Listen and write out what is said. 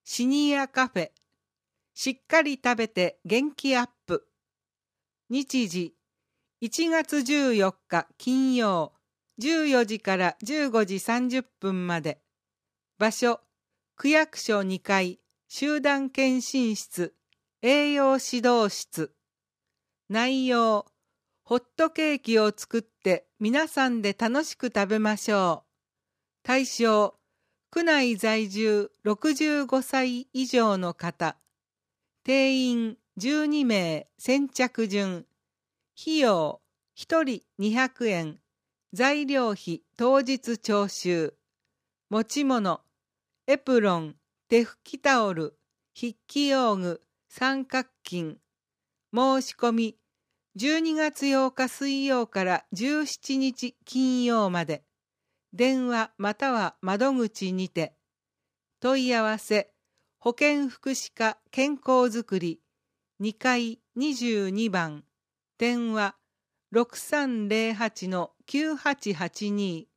シニアカフェ、しっかり食べて元気アップ。日時、1月14日金曜、14時から15時30分まで。場所、区役所2階、集団検診室、栄養指導室。内容、ホットケーキを作って皆さんで楽しく食べましょう。対象、区内在住65歳以上の方。定員12名先着順。費用1人200円。材料費当日徴収。持ち物、エプロン、手拭きタオル、筆記用具、三角巾。申し込み、12月8日水曜から17日金曜まで。電話または窓口にて。問い合わせ、保健福祉課健康づくり、2階22番。電話、6308-9882。